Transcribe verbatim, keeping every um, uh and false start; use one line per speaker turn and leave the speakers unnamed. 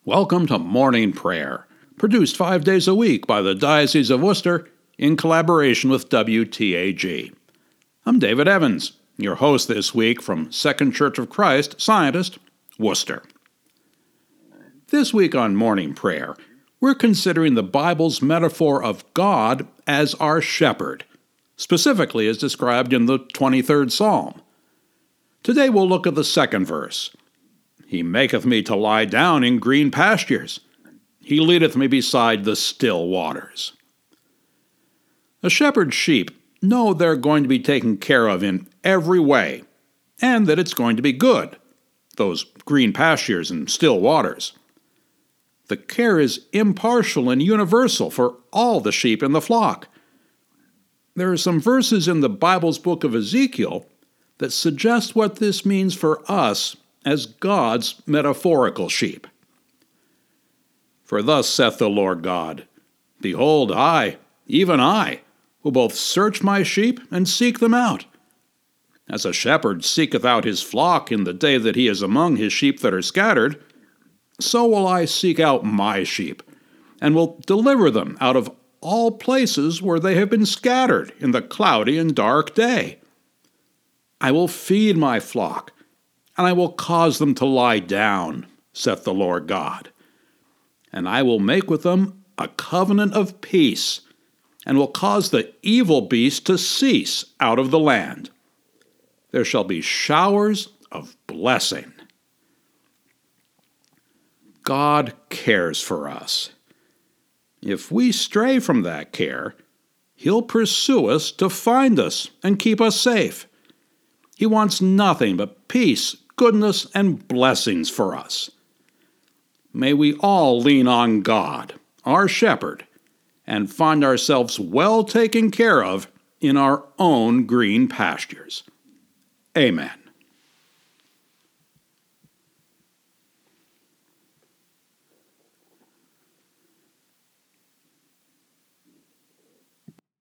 Welcome to Morning Prayer, produced five days a week by the Diocese of Worcester in collaboration with W T A G. I'm David Evans, your host this week from Second Church of Christ, Scientist, Worcester. This week on Morning Prayer, we're considering the Bible's metaphor of God as our shepherd, specifically as described in the twenty-third Psalm. Today we'll look at the second verse. He maketh me to lie down in green pastures. He leadeth me beside the still waters. A shepherd's sheep know they're going to be taken care of in every way, and that it's going to be good, those green pastures and still waters. The care is impartial and universal for all the sheep in the flock. There are some verses in the Bible's book of Ezekiel that suggest what this means for us as God's metaphorical sheep. For thus saith the Lord God, Behold, I, even I, will both search my sheep and seek them out. As a shepherd seeketh out his flock in the day that he is among his sheep that are scattered, so will I seek out my sheep, and will deliver them out of all places where they have been scattered in the cloudy and dark day. I will feed my flock, and I will cause them to lie down, saith the Lord God. And I will make with them a covenant of peace, and will cause the evil beast to cease out of the land. There shall be showers of blessing. God cares for us. If we stray from that care, He'll pursue us to find us and keep us safe. He wants nothing but peace, goodness, and blessings for us. May we all lean on God, our shepherd, and find ourselves well taken care of in our own green pastures. Amen.